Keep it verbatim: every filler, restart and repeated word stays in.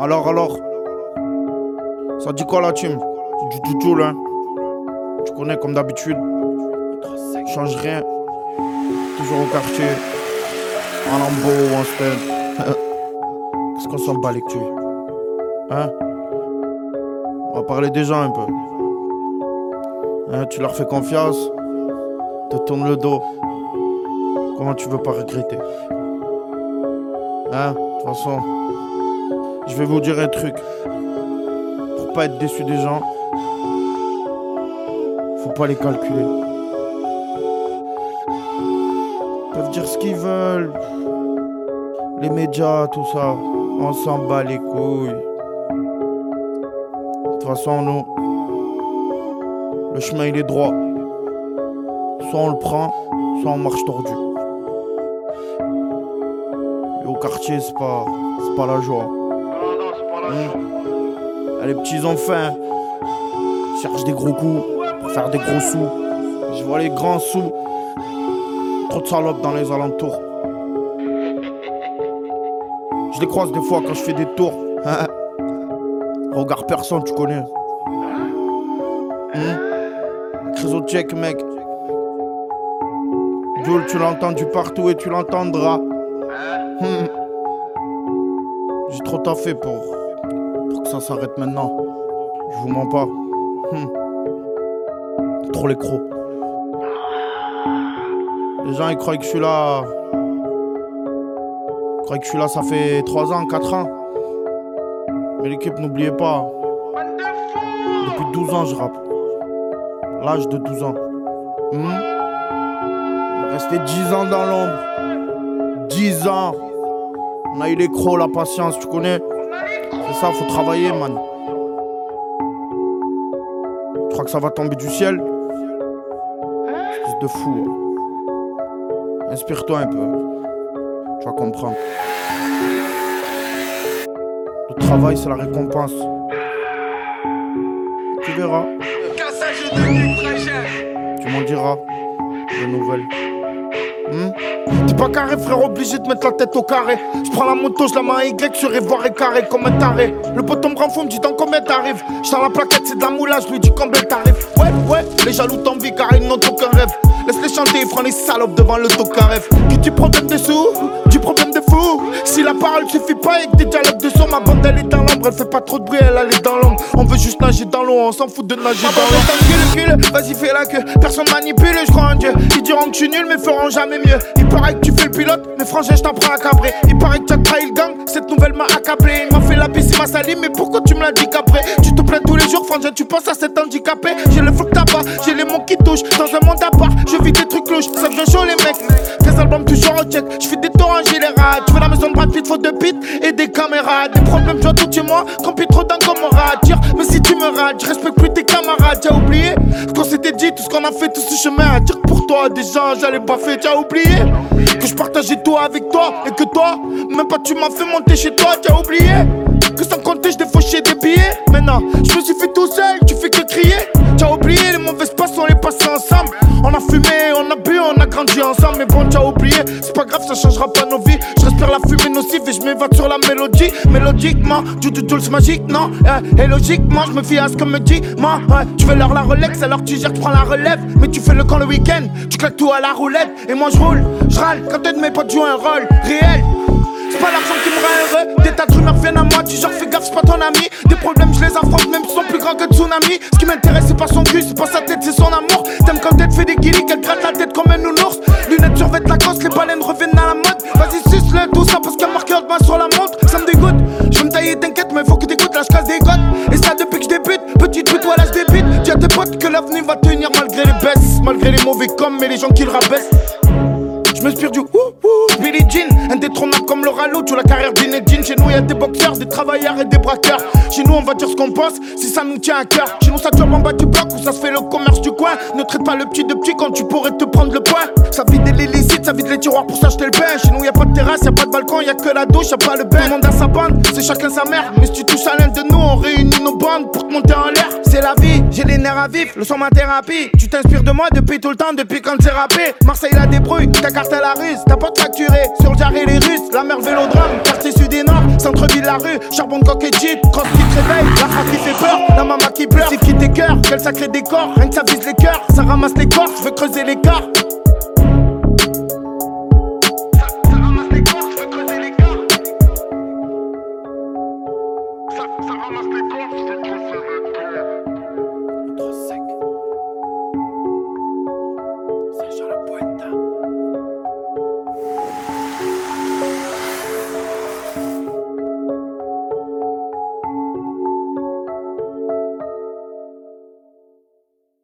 Alors, alors, ça dit quoi la team? Du tout là. Tu connais comme d'habitude. Change rien. Toujours au quartier. En lambeau ou en stand. Qu'est-ce qu'on s'en bat les couilles? Hein? On va parler des gens un peu. Hein, tu leur fais confiance. Te tournes le dos. Comment tu veux pas regretter? Hein? De toute façon, je vais vous dire un truc. Pour pas être déçu des gens, faut pas les calculer. Ils peuvent dire ce qu'ils veulent. Les médias, tout ça, on s'en bat les couilles. De toute façon, nous, le chemin il est droit. Soit on le prend, soit on marche tordu. Et au quartier, c'est pas, c'est pas la joie. Mmh. Les petits ont faim, ils cherchent des gros coups pour faire des gros sous. Je vois les grands sous. Trop de salopes dans les alentours. Je les croise des fois quand je fais des tours. Regarde personne, tu connais. Mmh. Créso check, mec. Jules, tu l'as entendu partout et tu l'entendras. Mmh. J'ai trop taffé pour, pour que ça s'arrête maintenant. Je vous mens pas. Mmh. Trop les crocs. Les gens ils croient que je suis là. Ils croient que je suis là, ça fait trois ans, quatre ans. Mais l'équipe, n'oubliez pas. Depuis douze ans, je rappe. L'âge de douze ans. Mmh. Resté dix ans dans l'ombre. dix ans. On a eu les crocs, la patience, tu connais. C'est ça, faut travailler, man. Tu crois que ça va tomber du ciel? Espèce de fou. Hein. Inspire-toi un peu. Tu vas comprendre. Le travail, c'est la récompense. Tu verras. Tu m'en diras des nouvelles. Hmm? T'es pas carré, frère, obligé de mettre la tête au carré. Je prends la moto, je la mets à Y sur Ivoire et carré comme un taré. Le poteau me rend fou, me dit dans combien t'arrives. J'sens la plaquette, c'est de la moulage, je lui dis combien t'arrives. Ouais, ouais, les jaloux t'envient car ils n'ont aucun rêve. Laisse-les chanter, ils prennent les salopes devant le tocaref. Qui dit problème de sous, du problème de fou. Si la parole suffit pas et que des dialogues de son, ma bande elle est dans l'ombre, elle fait pas trop de bruit, elle est dans l'ombre. On veut juste nager dans l'eau, on s'en fout de nager dans l'eau. Tranquille, cul, vas-y fais la queue, personne manipule, je crois en Dieu. Ils diront que je suis nul mais feront jamais mieux. Il paraît que tu fais le pilote, mais frangin je t'apprends à cabrer. Il paraît que tu as trahi le gang, cette nouvelle m'a accablé. Il m'a fait la bise, il m'a sali, mais pourquoi tu me l'as dit qu'après? Tu te plains tous les jours, frangin, tu penses à cet handicapé. J'ai le flou que t'as pas, j'ai les mots qui touchent. Dans un monde à part, je vis des trucs louches, ça devient chaud les mecs. treize albums toujours au check, je fais des tours en général. Tu veux la maison de Brad Pitt, faut deux pits et des caméras. Des problèmes, je vois tout chez moi, compris trop d'un camarade. Dire, mais si tu me rates, je respecte plus tes camarades. T'as oublié ce qu'on s'était dit, tout ce qu'on a fait, tout ce chemin à dire que pour toi, déjà j'allais pas faire. T'as oublié que je partageais tout avec toi et que toi, même pas tu m'as fait monter chez toi. T'as oublié que sans compter, je défauchais des billets. Maintenant, je me suis fait tout seul, tu fais que crier. T'as oublié les mauvaises passes, on les passait ensemble. On a fumé, on a bu, on a grandi ensemble. Mais bon, t'as oublié, c'est pas grave, ça changera pas nos vies. Je respire la fumée nocive et je m'évade sur la mélodie. Mélodiquement, du du du, c'est magique, non? Eh, et logiquement, je me fie à ce qu'on me dit. Moi, ouais, tu veux leur la Rolex, alors tu gères, tu prends la relève. Mais tu fais le camp le week-end, tu claques tout à la roulette. Et moi je roule, je râle, quand un de mes potes joue un rôle réel. C'est pas l'argent qui me rend heureux. Des tas de rumeurs viennent à moi, tu genre fais gaffe, c'est pas ton ami. Des problèmes, je les affronte, même s'ils sont plus grands que tsunami. Ce qui m'intéresse, c'est pas son cul, c'est pas sa tête, c'est son amour. T'aimes quand elle fait des guilis, qu'elle gratte la tête comme un nounours. Lunettes sur vêtements Lacoste, les baleines reviennent à la mode. Vas-y, suce-le, tout ça parce qu'il y a marqué haute main sur la montre. Ça me dégoûte, je veux me tailler, t'inquiète, mais faut que t'écoutes, là je casse des côtes. Et ça depuis que je débute, petite pute, voilà je débute. Dis à tes potes que l'avenir va tenir malgré les baisses. Malgré les mauvais coms et les gens qui le rabaissent. Je m'inspire du ouh ouh Billie Jean, indétrônable comme le rallot, tu la carrière d'Inedine. Chez nous y'a des boxeurs, des travailleurs et des braqueurs. Chez nous on va dire ce qu'on pense, si ça nous tient à cœur. Chez nous ça job en bas du bloc où ça se fait le commerce du coin. Ne traite pas le petit de petit quand tu pourrais te prendre le point. Ça vide l'illicite, ça vide les tiroirs pour s'acheter le pain. Chez nous y'a pas de terrasse, y'a pas de balcon, y'a que la douche, y'a pas le bain. Tout le monde a sa bande, c'est chacun sa mère. Mais si tu touches à l'un de nous, on réunit nos bandes pour te monter en l'air. C'est la vie, j'ai les nerfs à vif, le son ma thérapie. Tu t'inspires de moi depuis tout le temps, depuis quand c'est rappé. Marseille la débrouille, ta carte à la ruse, t'as pas de facturé. Sur le jarret les Russes, la mer Vélodrome, quartier sud et nord, centre centre-ville, la rue, charbon de coq et jeep, cross qui te réveille, la race qui fait peur, la maman qui pleure, c'est qui tes cœurs, quel sacré décor, rien que ça vise les cœurs, ça ramasse les corps, je veux creuser l'écart. Ça ramasse les corps, je veux creuser l'écart. Ça ramasse les corps, je veux creuser l'écart.